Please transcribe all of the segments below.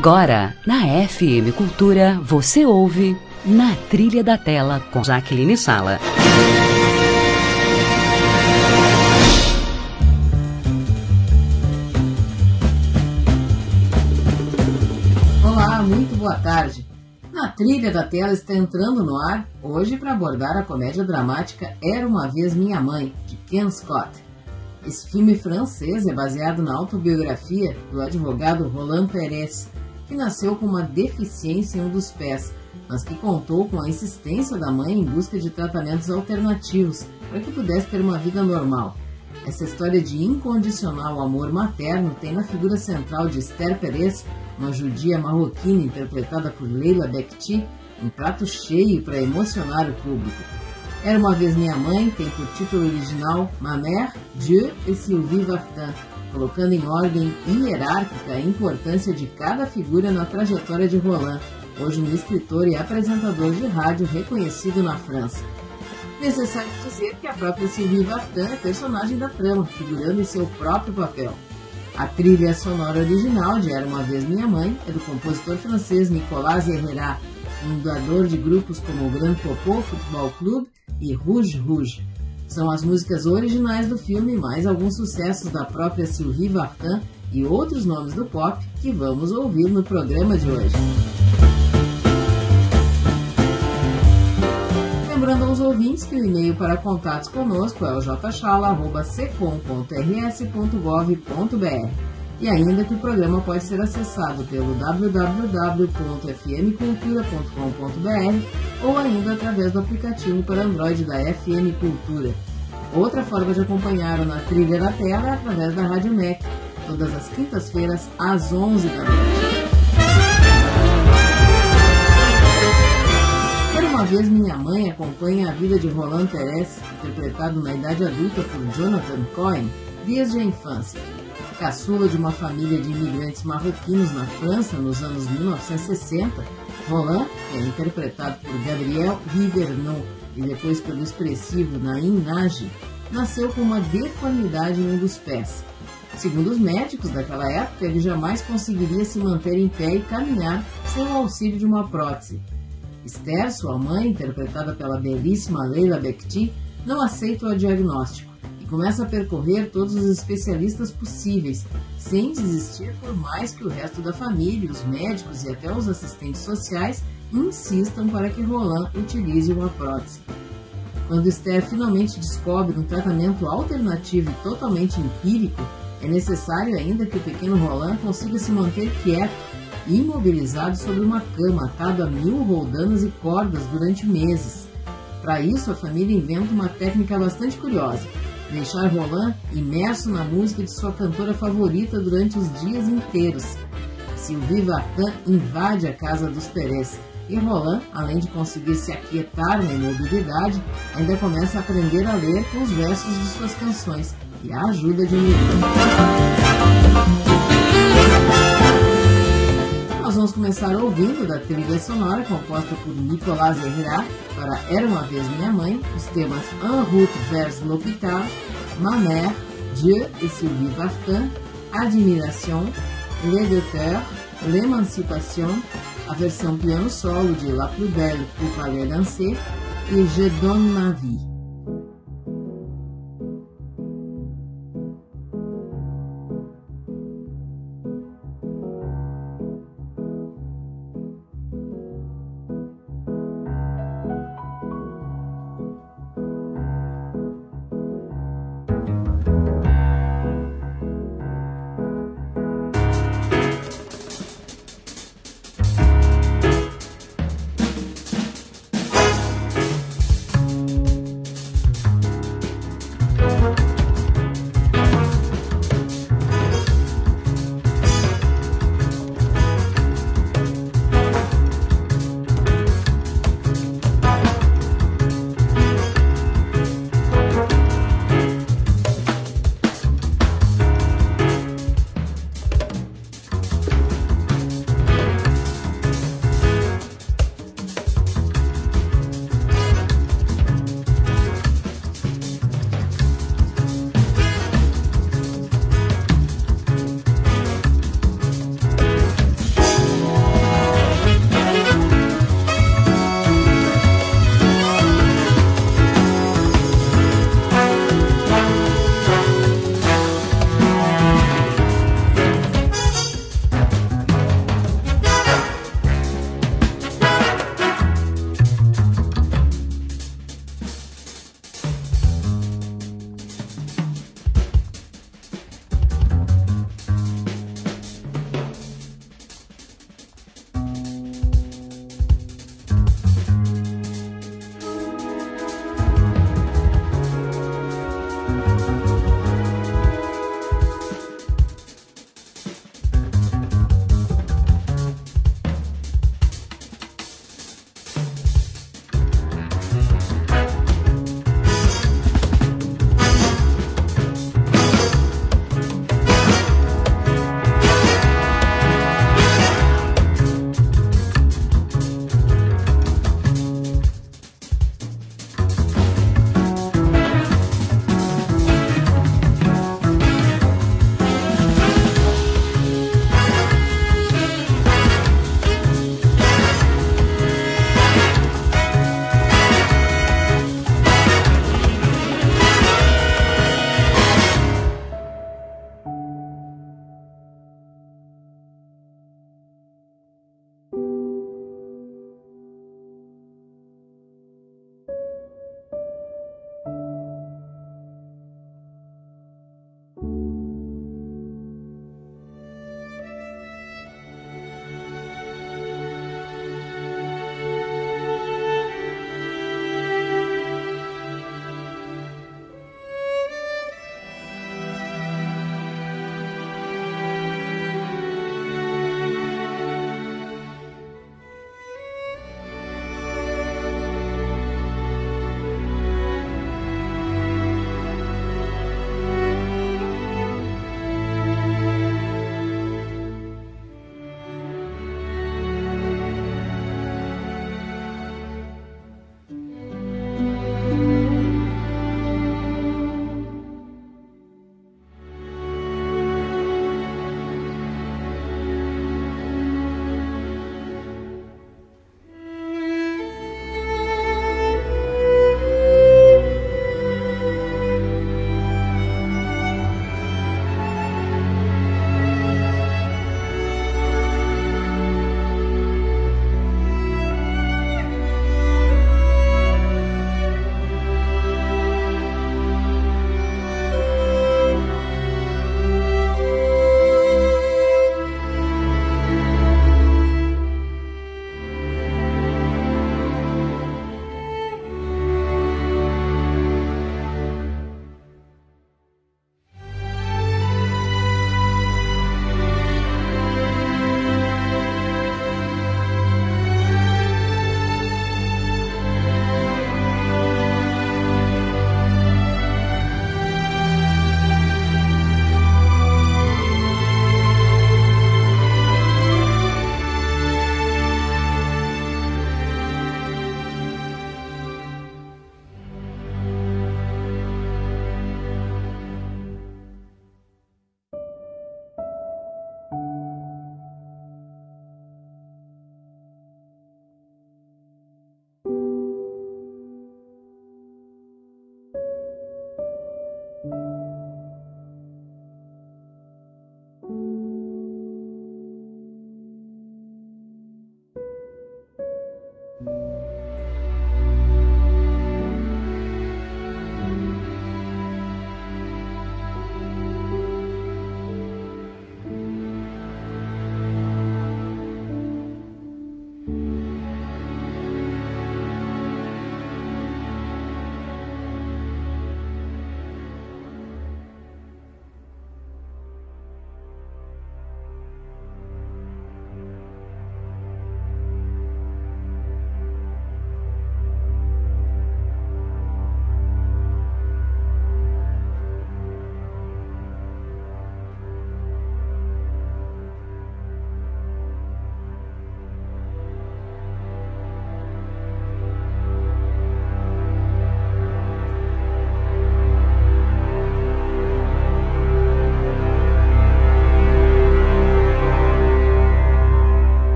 Agora, na FM Cultura, você ouve Na Trilha da Tela com Jaqueline Sala. Olá, muito boa tarde. Na Trilha da Tela está entrando no ar, hoje para abordar a comédia dramática Era Uma Vez Minha Mãe, de Ken Scott. Esse filme francês é baseado na autobiografia do advogado Roland Pérez, que nasceu com uma deficiência em um dos pés, mas que contou com a insistência da mãe em busca de tratamentos alternativos para que pudesse ter uma vida normal. Essa história de incondicional amor materno tem na figura central de Esther Pérez, uma judia marroquina interpretada por Leila Bekti, um prato cheio para emocionar o público. Era Uma Vez Minha Mãe tem por título original Ma Mère, Dieu et Sylvie Vartan, colocando em ordem hierárquica a importância de cada figura na trajetória de Roland, hoje um escritor e apresentador de rádio reconhecido na França. Necessário dizer que a própria Sylvie Vartan é personagem da trama, figurando em seu próprio papel. A trilha sonora original de Era Uma Vez Minha Mãe é do compositor francês Nicolas Herrera, fundador de grupos como o Grand Popo Futebol Clube e Rouge Rouge. São as músicas originais do filme, mais alguns sucessos da própria Sylvie Vartan e outros nomes do pop que vamos ouvir no programa de hoje. Lembrando aos ouvintes que o e-mail para contatos conosco é o jchala@secom.rs.gov.br e ainda que o programa pode ser acessado pelo www.fmcultura.com.br ou ainda através do aplicativo para Android da FM Cultura. Outra forma de acompanhar o Na Trilha da Tela é através da Rádio MEC, todas as quintas-feiras às 11 da noite. Era Uma Vez Minha Mãe acompanha a vida de Roland Pérez, interpretado na idade adulta por Jonathan Cohen, desde a infância. Caçula de uma família de imigrantes marroquinos na França nos anos 1960, Roland, que é interpretado por Gabriel Rivernon e depois pelo expressivo Naim Nagy, nasceu com uma deformidade em um dos pés. Segundo os médicos daquela época, ele jamais conseguiria se manter em pé e caminhar sem o auxílio de uma prótese. Esther, sua mãe, interpretada pela belíssima Leila Bekti, não aceita o diagnóstico e começa a percorrer todos os especialistas possíveis, sem desistir por mais que o resto da família, os médicos e até os assistentes sociais insistam para que Roland utilize uma prótese. Quando Esther finalmente descobre um tratamento alternativo e totalmente empírico, é necessário ainda que o pequeno Roland consiga se manter quieto, imobilizado sobre uma cama, atado a 1000 roldanas e cordas durante meses. Para isso, a família inventa uma técnica bastante curiosa: deixar Roland imerso na música de sua cantora favorita durante os dias inteiros. Sylvie Vartan invade a casa dos Pérez e Roland, além de conseguir se aquietar na imobilidade, ainda começa a aprender a ler com os versos de suas canções e a ajuda de um irmão. Nós vamos começar ouvindo da trilha sonora composta por Nicolas Herrera para Era Uma Vez Minha Mãe, os temas En route vers l'hôpital, Ma Mère, Dieu et Sylvie Vartan, Admiration, Les Deux Cœurs, L'Émancipation, a versão piano solo de La Plus Belle pour Parler Danser e Je Donne Ma Vie.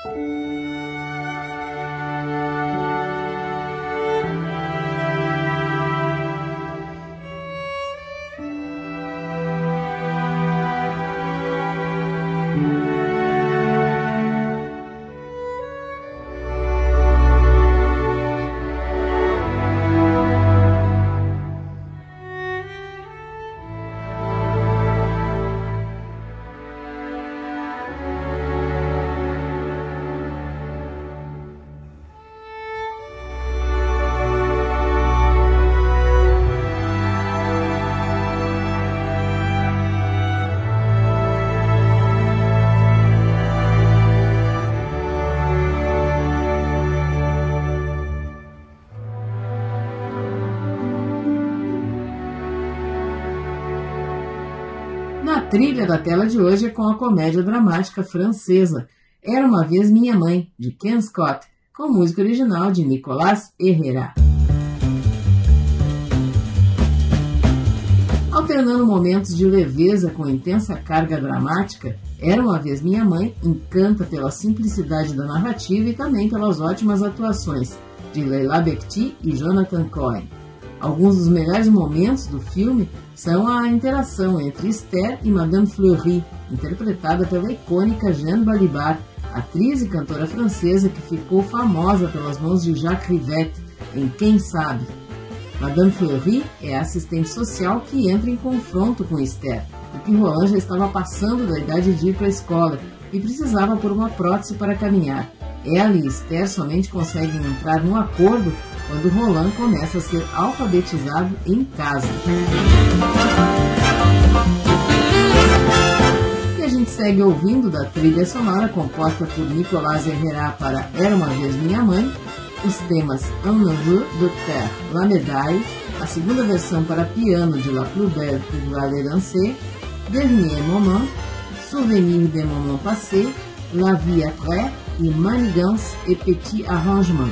A trilha da tela de hoje é com a comédia dramática francesa Era uma Vez Minha Mãe, de Ken Scott, com música original de Nicolas Herrera. Alternando momentos de leveza com intensa carga dramática, Era uma Vez Minha Mãe encanta pela simplicidade da narrativa e também pelas ótimas atuações de Leila Bekti e Jonathan Cohen. Alguns dos melhores momentos do filme são a interação entre Esther e Madame Fleury, interpretada pela icônica Jeanne Balibar, atriz e cantora francesa que ficou famosa pelas mãos de Jacques Rivette em Quem Sabe. Madame Fleury é a assistente social que entra em confronto com Esther, porque Roland já estava passando da idade de ir para a escola e precisava por uma prótese para caminhar. Ela e Esther somente conseguem entrar num acordo quando Roland começa a ser alfabetizado em casa. E a gente segue ouvindo da trilha sonora composta por Nicolas Herrera para Era uma Vez Minha Mãe, os temas Un Neveu de Terre, La Médaille, a segunda versão para piano de La Plus Belle pour aller danser, Dernier Moment, Souvenir des Moments Passés, La Vie Après e Manigance et Petit Arrangement.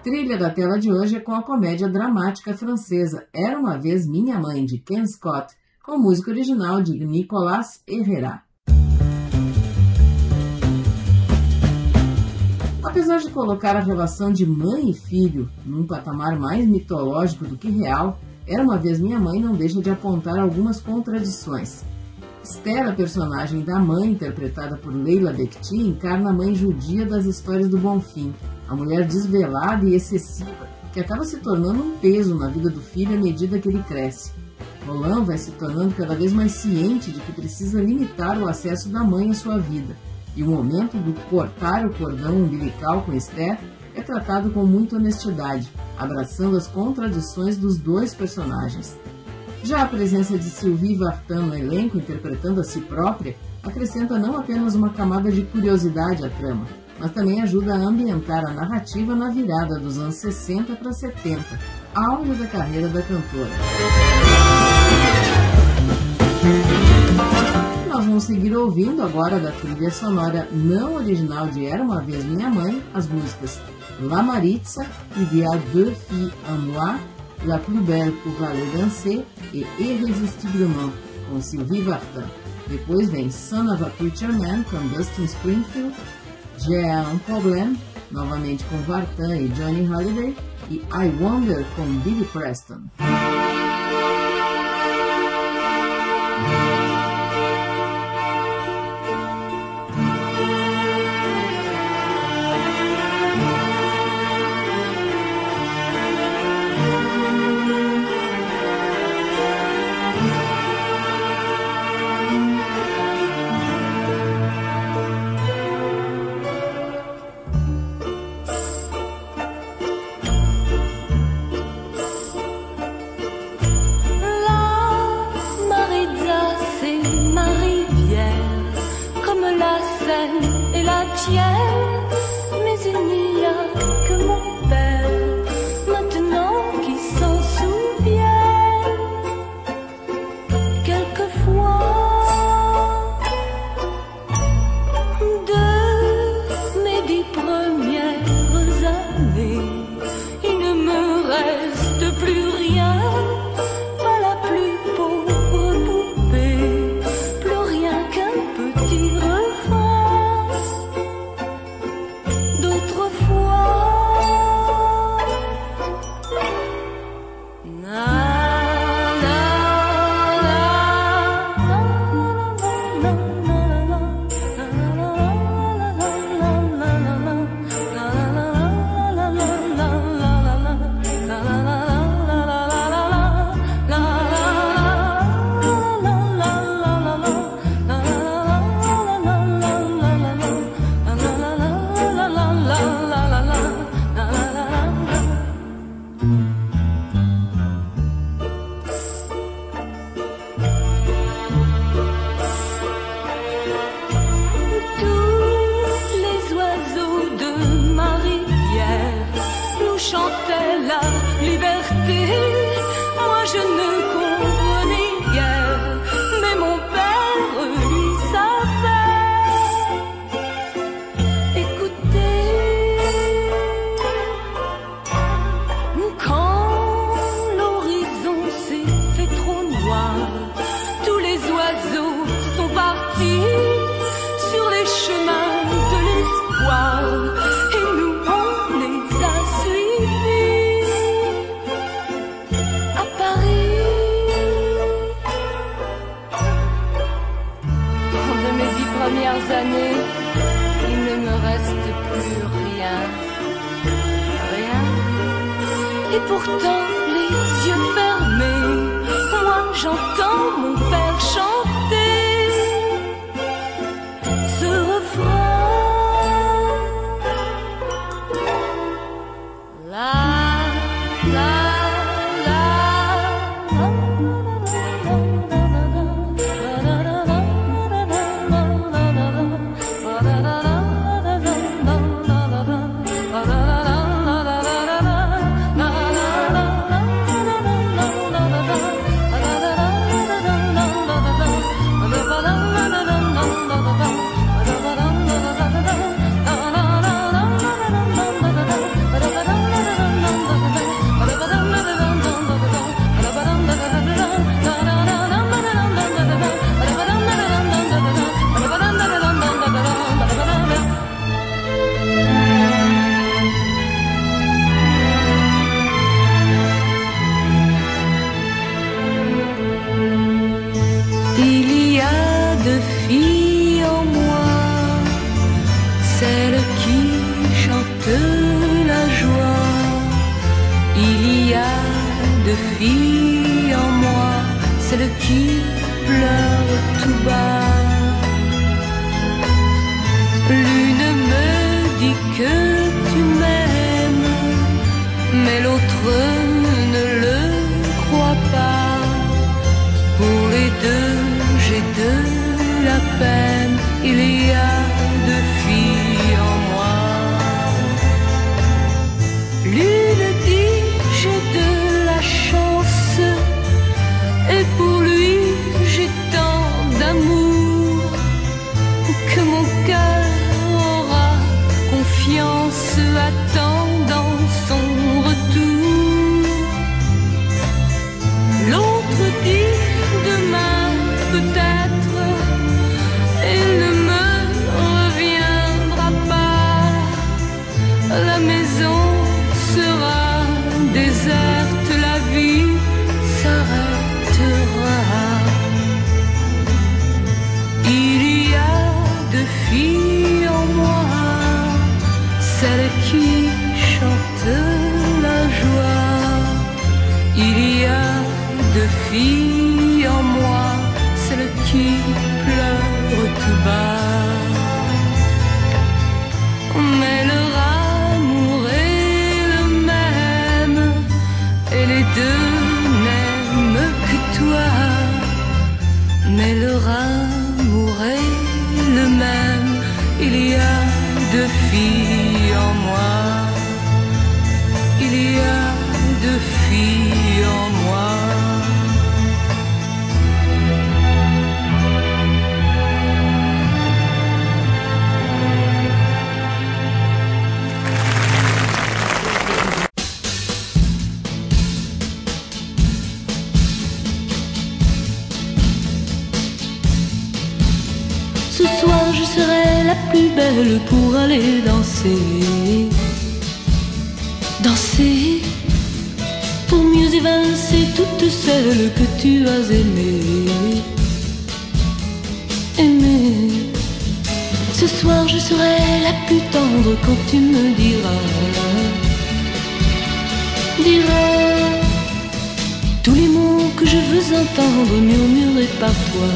trilha da tela de hoje é com a comédia dramática francesa Era Uma Vez Minha Mãe, de Ken Scott, com música original de Nicolas Herrera. Apesar de colocar a relação de mãe e filho num patamar mais mitológico do que real, Era Uma Vez Minha Mãe não deixa de apontar algumas contradições. Esther, a personagem da mãe, interpretada por Leila Bekti, encarna a mãe judia das histórias do Bonfim, a mulher desvelada e excessiva, que acaba se tornando um peso na vida do filho à medida que ele cresce. Roland vai se tornando cada vez mais ciente de que precisa limitar o acesso da mãe à sua vida, e o momento do cortar o cordão umbilical com Esther é tratado com muita honestidade, abraçando as contradições dos dois personagens. Já a presença de Sylvie Vartan no elenco, interpretando a si própria, acrescenta não apenas uma camada de curiosidade à trama, mas também ajuda a ambientar a narrativa na virada dos anos 60 para 70, auge da carreira da cantora. Nós vamos seguir ouvindo agora da trilha sonora não original de Era Uma Vez Minha Mãe, as músicas La Maritza, Il y a deux filles en moi, La plus belle pour aller danser e Irresistiblement, com Sylvie Vartan. Depois vem Son of a Preacher Man, com Dustin Springfield, J'ai un problème, novamente com Vartan e Johnny Holiday, e I Wonder, com Billy Preston. No de fille en moi, celle qui pleure tout bas. L'une me dit que tu m'aimes, mais l'autre ne le croit pas. Pour les deux, j'ai de la peine, il y a deux filles en moi. L'une dit j'ai de la chance, et pour lui j'ai tant d'amour, que mon cœur aura confiance, attendant son retour. L'autre dit demain peut-être, il ne me reviendra pas. La maison sera déserte, la vie s'arrêtera. Il y a deux filles en moi, celle qui chante la joie. Il y a deux filles en moi, celle qui pleure tout bas. Mais leur amour est le même, et les deux n'aiment que toi. Mais leur amour est le même, il y a deux filles en moi. Il y a deux filles en moi. Ce soir je serai la plus belle pour aller danser. Danser pour mieux évincer toutes celles que tu as aimées. Aimer. Ce soir je serai la plus tendre quand tu me diras tous les mots que je veux entendre murmurés par toi.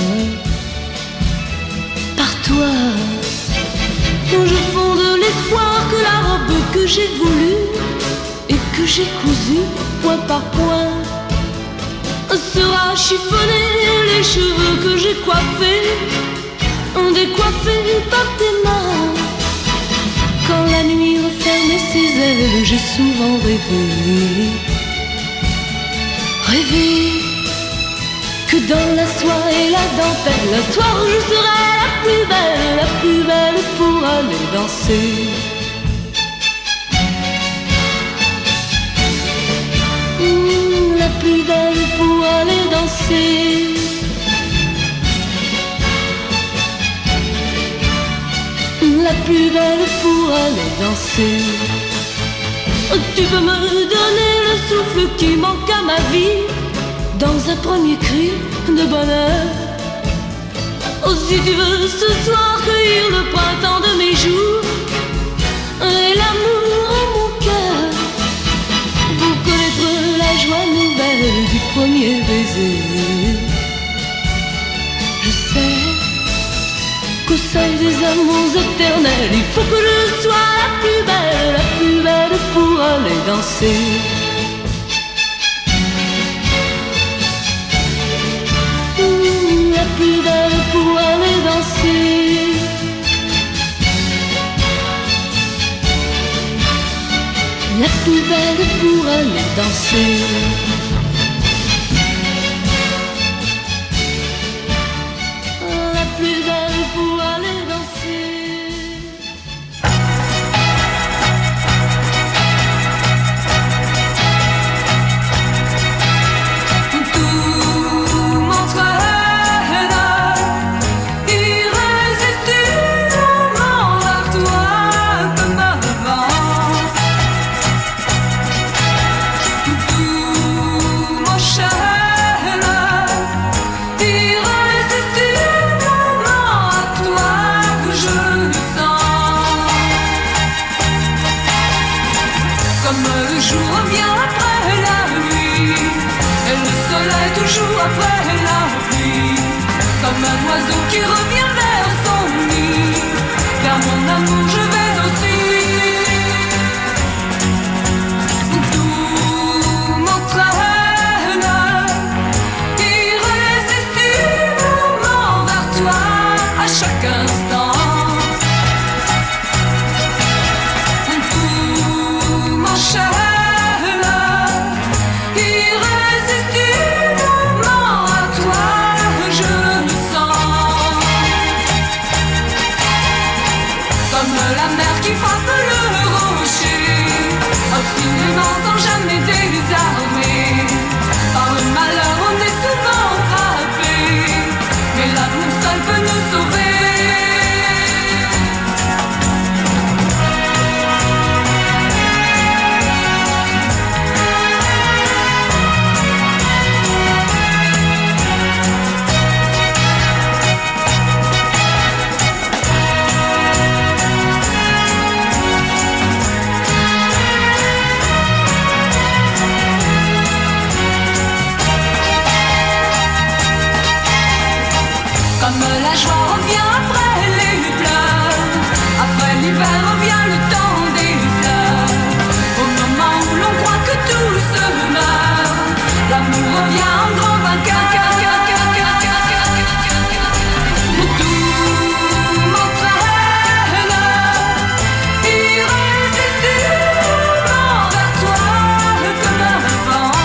Toi, je fonde l'espoir que la robe que j'ai voulue et que j'ai cousue point par point sera chiffonnée, les cheveux que j'ai coiffés, décoiffés par tes mains. Quand la nuit refermait ses ailes, j'ai souvent rêvé que dans la soie et la dentelle, un soir je serai la plus belle pour aller danser. La plus belle pour aller danser. La plus belle pour aller danser. Tu peux me donner le souffle qui manque à ma vie, dans un premier cri de bonheur. Oh, si tu veux ce soir cueillir le printemps de mes jours et l'amour en mon cœur, pour connaître la joie nouvelle du premier baiser. Je sais qu'au sein des amours éternels, il faut que je sois la plus belle pour aller danser. La plus belle pour aller danser. La plus belle pour aller danser. La plus belle pour aller danser. Comme le jour vient après la nuit. reviendrai toujours après la pluie, comme un oiseau qui revient vers son nid. Vers mon amour je vais aussi. Tout m'entraîne, irrésistiblement vers toi à chaque instant. Tout m'enchaîne, irrésistiblement à toi je me sens. Comme la mer qui frappe le rocher, obstinément sans jamais désarmer. Par le malheur on est souvent frappé, mais l'amour seul peut nous sauver. Comme la joie revient après les pleurs, après l'hiver revient le temps des fleurs. Au moment où l'on croit que tout se meurt, l'amour revient en grand vainqueur. Tout m'entraîne, irrésistiblement vers toi comme un vent.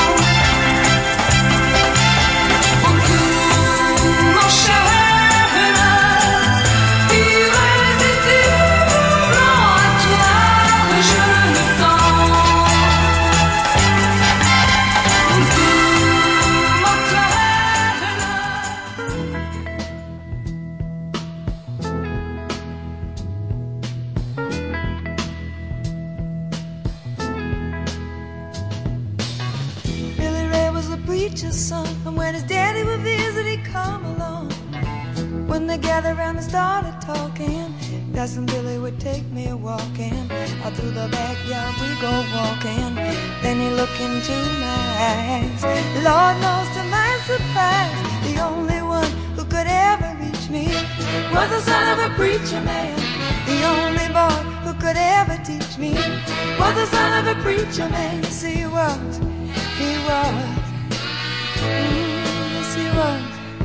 Billy Ray was the preacher's son, and when his daddy would visit, he'd come along. When they gathered around and started talking, Cousin Billy would take me walking. Out through the backyard we go walking. Then he looked into my eyes. Lord knows to my surprise, the only one who could ever reach me was the son of a preacher man. The only boy who could ever teach me was the son of a preacher man. Yes, he was. He was. Yes, he was.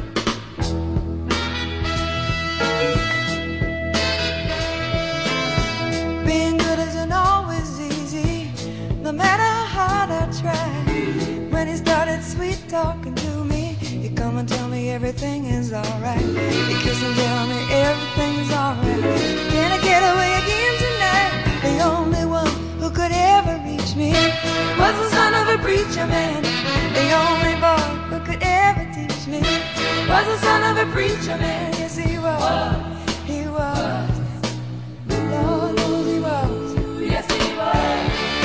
Being good isn't always easy, no matter how hard I try. When he started sweet talking to me, he'd come and tell me everything is alright. He'd kiss and tell me everything's alright. Can I get away again tonight? The only one who could ever reach me was the son of a preacher man. The only boy who could ever teach me was the son of a preacher man. Yes, he was. He was. Lord knows he was. Yes, he was.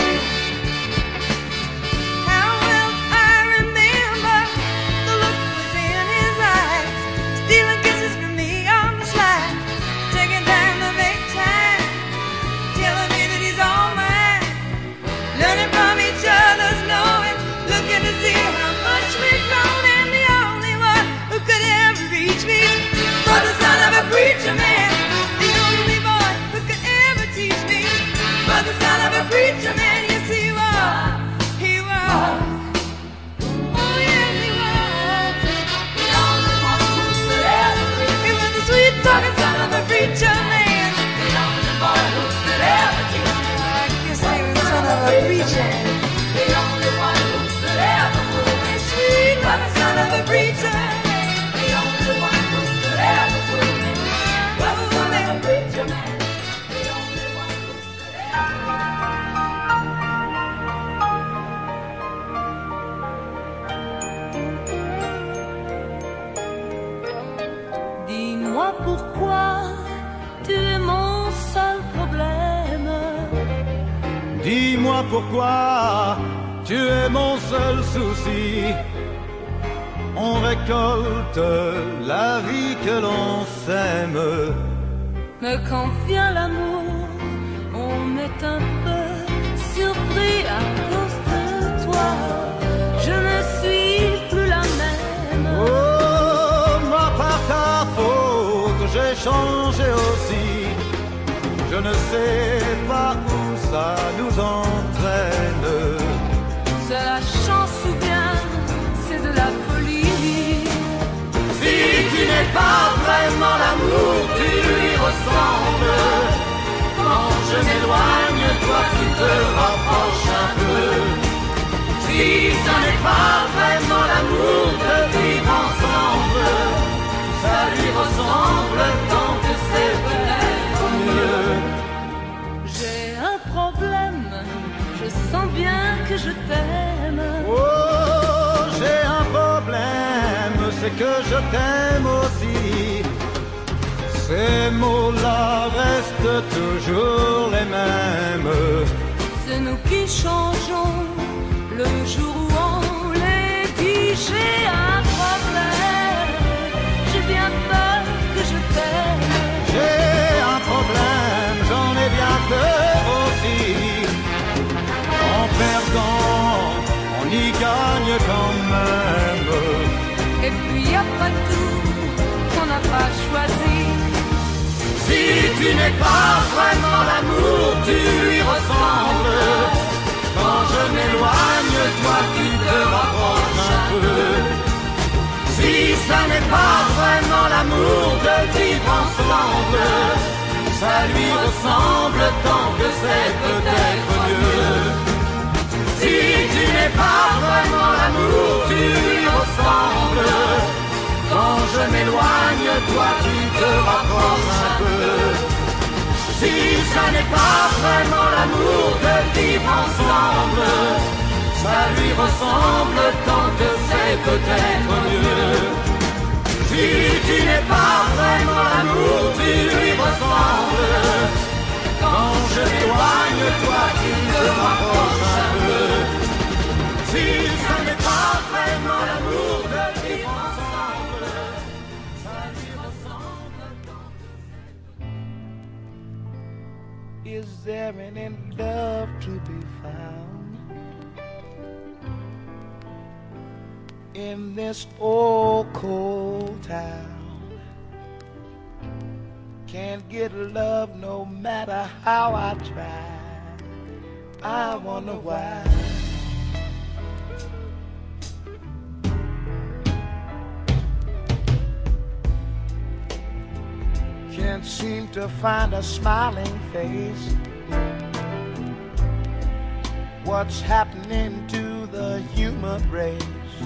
How well I remember the look was in his eyes, stealing kisses from me on the slide, taking time to make time, telling me that he's all mine, learning from each other's knowing, looking to see how much we've grown, and the only one who could ever reach me was the son of a preacher man. The only boy who could ever teach me was the son of a preacher man. Yes, he was. He was. Oh, yes, he was. The only one who could ever reach me. He was the sweet talking son of a preacher man. The only boy who could ever teach me. I guess he was the son of a preacher. The only one who could ever fool me. Sweet was the son of a preacher. The only one who could ever fool me was the son of a preacher man. The only one who could ever. Dis-moi pourquoi tu es mon seul problème. Dis-moi pourquoi tu es mon seul souci. On récolte la vie que l'on sème. Mais quand vient l'amour, on est un peu surpris à cause de toi. Je ne suis ça nous entraîne. C'est la chance ou bien c'est de la folie. Si tu n'es pas vraiment l'amour, tu lui ressembles. Quand je m'éloigne, toi tu te rapproches un peu. Si ça n'est pas vraiment l'amour de vivre ensemble, ça lui ressemble tant que c'est peut-être mieux. J'ai un problème, je sens bien que je t'aime. Oh, j'ai un problème, c'est que je t'aime aussi. Ces mots-là restent toujours les mêmes. C'est nous qui changeons le jour où on les dit. J'ai un problème, j'ai bien peur que je t'aime. J'ai un problème, j'en ai bien peur aussi. En perdant, on y gagne quand même. Et puis après tout, on n'a pas choisi. Si tu n'es pas vraiment l'amour, tu lui ressembles. Quand je m'éloigne, toi tu te rapproches un peu. Si ça n'est pas vraiment l'amour de vivre ensemble, ça lui ressemble tant que c'est peut-être mieux. Si tu n'es pas vraiment l'amour, tu lui ressembles. Quand je m'éloigne, toi tu te rapproches un peu. Si ça n'est pas vraiment l'amour de vivre ensemble, ça lui ressemble tant que c'est peut-être mieux. Si tu n'es pas vraiment l'amour, tu lui ressembles. Quand je m'éloigne, toi tu te rapproches un peu. Si ça n'est pas vraiment l'amour de vivre ensemble, ça lui ressemble tant que c'est. Is there any love to be found in this old cold town? Can't get love no matter how I try. I wonder why. Can't seem to find a smiling face. What's happening to the human race?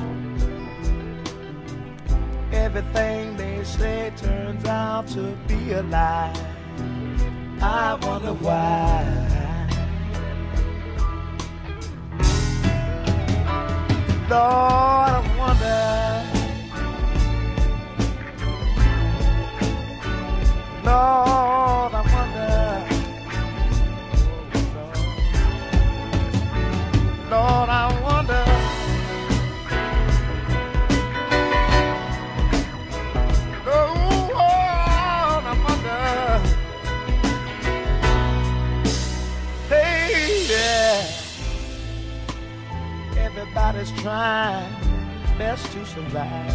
Everything they say turns out to be a lie. I wonder why. Lord, I wonder. Lord, I wonder. Lord, I wonder. Lord, I wonder. Hey, yeah. Everybody's trying best to survive.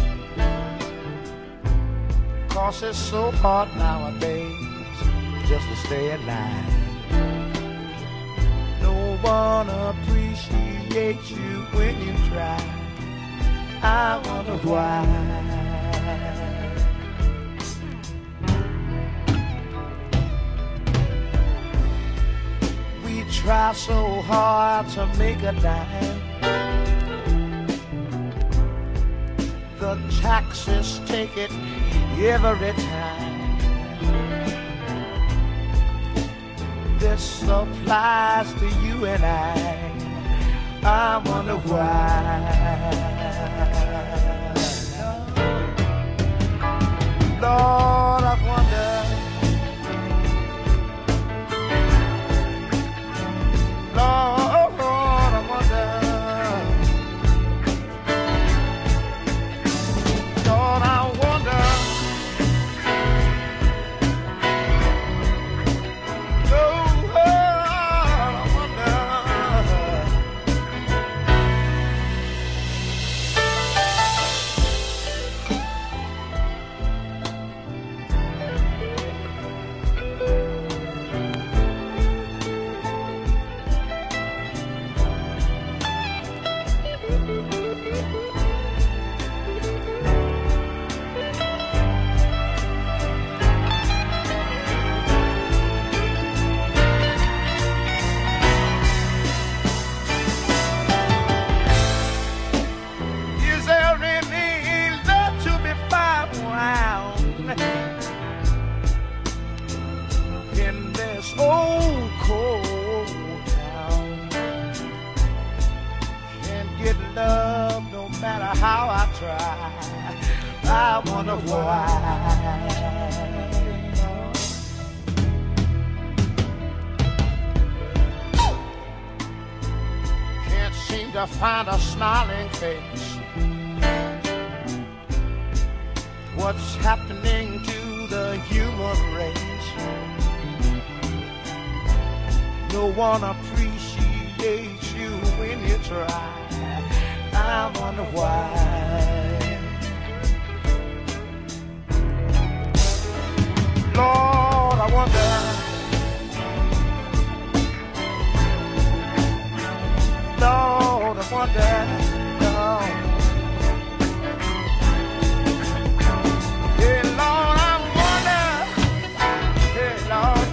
'Cause it's so hard nowadays just to stay alive. No one appreciates you when you try. I wonder why. We try so hard to make a dime. The taxes take it every time. This applies to you and I wonder why. Lord, I wonder. Lord, I wonder. Lord, I wonder. matter how I try, I wonder why. Can't seem to find a smiling face. What's happening to the human race? No one appreciates you when you try. I wonder why. Lord, I wonder. Lord, I wonder. Lord. Hey, Lord, I wonder. Hey, Lord.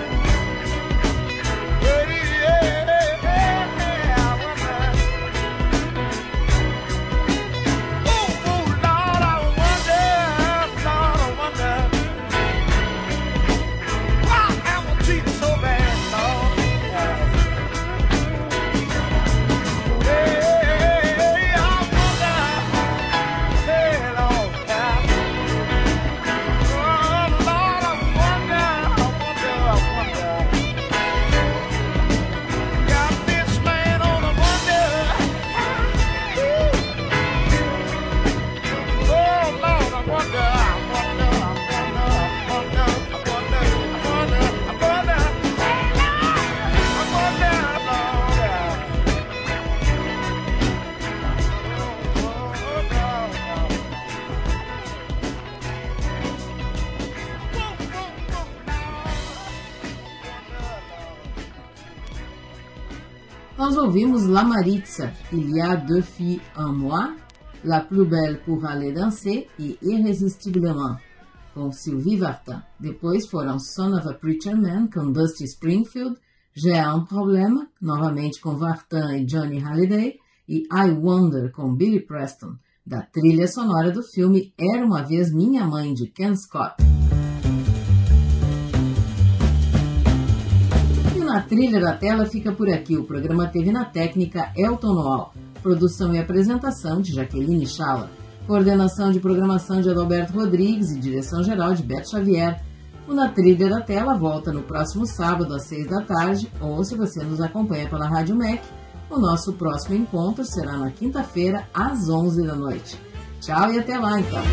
Nós ouvimos La Maritza, Il y a deux filles en moi, La plus belle pour aller danser e Irresistiblement, com Sylvie Vartan. Depois foram Son of a Preacher Man, com Dusty Springfield, J'ai un problème, novamente com Vartan e Johnny Hallyday, e I Wonder, com Billy Preston, da trilha sonora do filme Era Uma Vez Minha Mãe, de Ken Scott. A trilha da tela fica por aqui. O programa teve na técnica Elton Noal. Produção e apresentação de Jaqueline Chala. Coordenação de programação de Adalberto Rodrigues e direção-geral de Beto Xavier. O Na Trilha da Tela volta no próximo sábado às 6 da tarde, ou se você nos acompanha pela Rádio MEC, o nosso próximo encontro será na quinta-feira às 11 da noite. Tchau e até lá, então!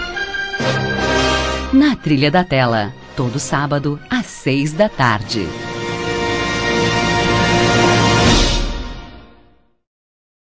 Na Trilha da Tela, todo sábado às 6 da tarde.